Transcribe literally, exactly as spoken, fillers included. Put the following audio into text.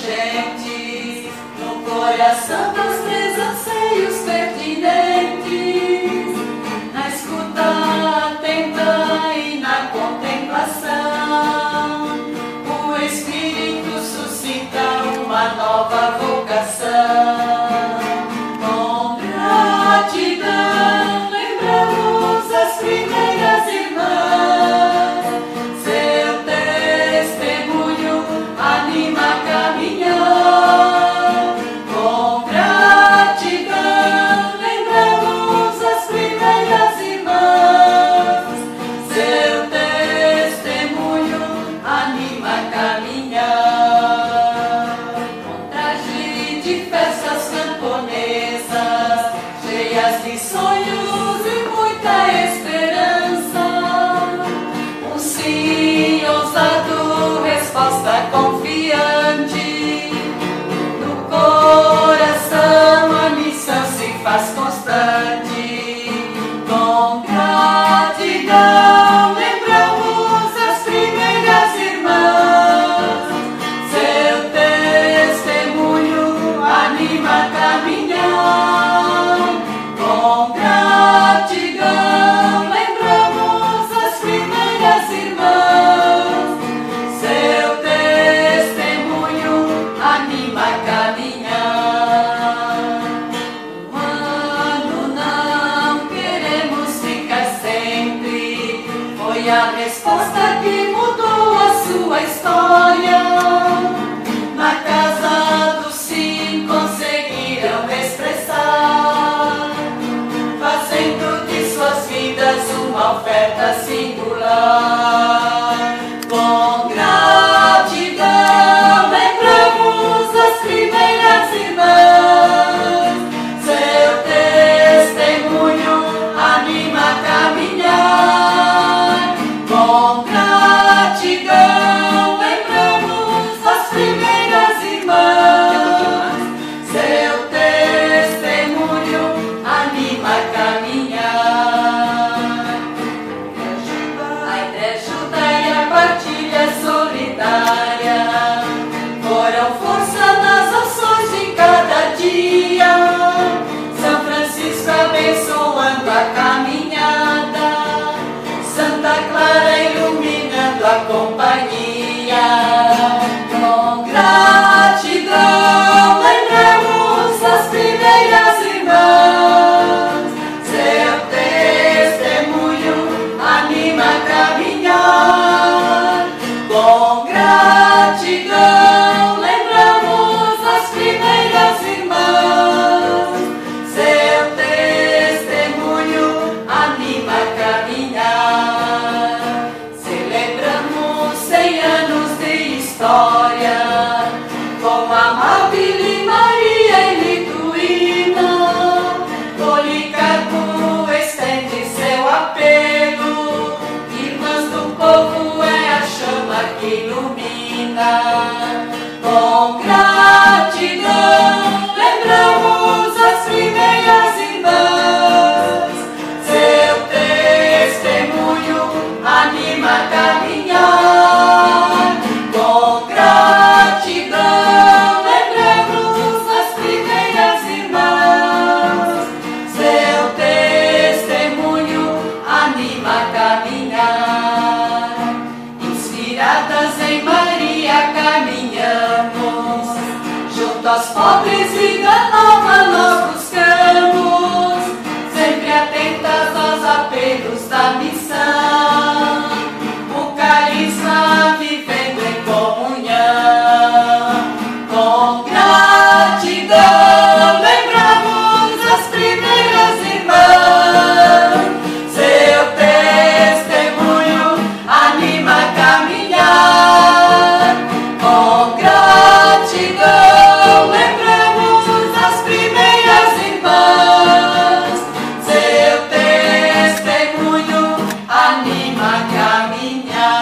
urgentes, no coração dos três anseios pertinentes, na escuta atenta e na contemplação, o Espírito suscita uma nova vocação. Com gratidão lembramos as primeiras irmãs, seu testemunho anima a caminhar. Com gratidão lembramos as primeiras irmãs, seu testemunho anima a caminhar. Com traje de festas camponesas, cheias de sonhos e muita esperança, um sim ousado, resposta confiante. No coração a missão se faz constante. Com gratidão lembramos as primeiras irmãs, seu testemunho anima a caminhar. Com gratidão lembramos as primeiras irmãs, seu testemunho anima a caminhar. Um ano não queremos ficar sempre, foi a resposta que mudou a sua história. Na casa do sim conseguiram expressar, fazendo de suas vidas uma oferta singular. Com gratidão lembramos as primeiras irmãs, seu testemunho anima a caminhar. Com gratidão lembramos as primeiras irmãs, seu testemunho anima a caminhar. A entreajuda e a partilha solidária foram força nas ações de cada dia. São Francisco abençoando a caminhada, Santa Clara iluminando a companhia. Com gratidão lembramos as primeiras irmãs, seu testemunho anima a caminhar. Com gratidão lembramos as primeiras irmãs, seu testemunho anima a caminhar. Celebramos cem anos de história, com Amábile, Maria e Liduína. Policarpo estende seu apelo, irmãs do povo é a chama que ilumina. Com gratidão lembramos as primeiras irmãs, seu testemunho anima a caminhar. Com gratidão lembramos as primeiras irmãs, seu testemunho anima a caminhar. Inspiradas em Maria caminhamos, junto aos pobres e da nova nós buscamos, sempre atentas aos apelos da missão, o carisma vivendo em comunhão. Com gratidão lembramos as primeiras irmãs, seu testemunho anima a caminhar. Com gratidão lembramos as primeiras irmãs, seu testemunho anima a caminhar.